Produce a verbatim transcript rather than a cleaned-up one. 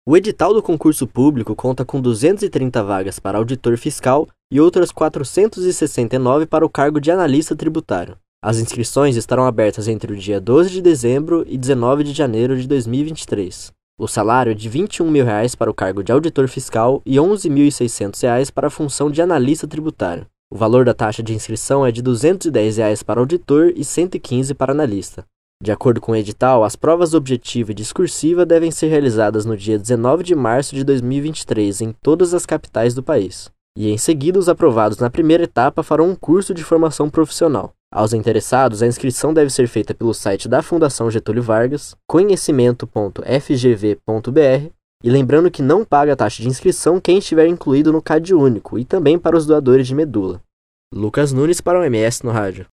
O edital do concurso público conta com duzentas e trinta vagas para auditor fiscal e outras quatrocentas e sessenta e nove para o cargo de analista tributário. As inscrições estarão abertas entre o dia doze de dezembro e dezenove de janeiro de dois mil e vinte e três. O salário é de vinte e um mil reais para o cargo de auditor fiscal e onze mil e seiscentos reais para a função de analista tributário. O valor da taxa de inscrição é de duzentos e dez reais para auditor e cento e quinze para analista. De acordo com o edital, as provas objetiva e discursiva devem ser realizadas no dia dezenove de março de dois mil e vinte e três em todas as capitais do país. E em seguida, os aprovados na primeira etapa farão um curso de formação profissional. Aos interessados, a inscrição deve ser feita pelo site da Fundação Getúlio Vargas, conhecimento ponto f g v ponto b r, e lembrando que não paga a taxa de inscrição quem estiver incluído no CadÚnico e também para os doadores de medula. Lucas Nunes para o M S no Rádio.